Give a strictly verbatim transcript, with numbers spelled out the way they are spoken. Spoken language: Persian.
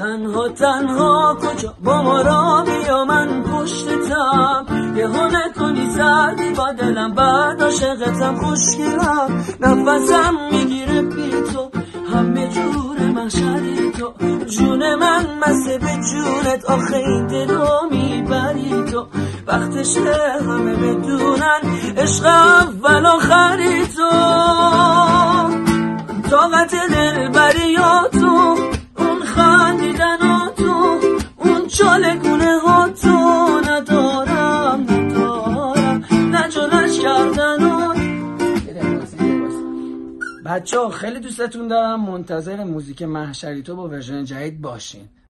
تنها تنها کجا با ما را بیا من پشتتم یه هنه کنی سردی با دلم بعد عاشقتم خوشگلم نفسم میگیره بی تو همه جور محشری تو جون من مسته به جونت آخه این دلو میبری تو وقتشه همه بدونن عشق اول آخری تو طاقت دل بری ها تو اون خندیدن ها تو اون چالگونه ها تو ندارم ندارم نجلش کردن ها. بچه ها خیلی دوستتون دارم، منتظر موزیک محشری تو با ورژن جدید باشین.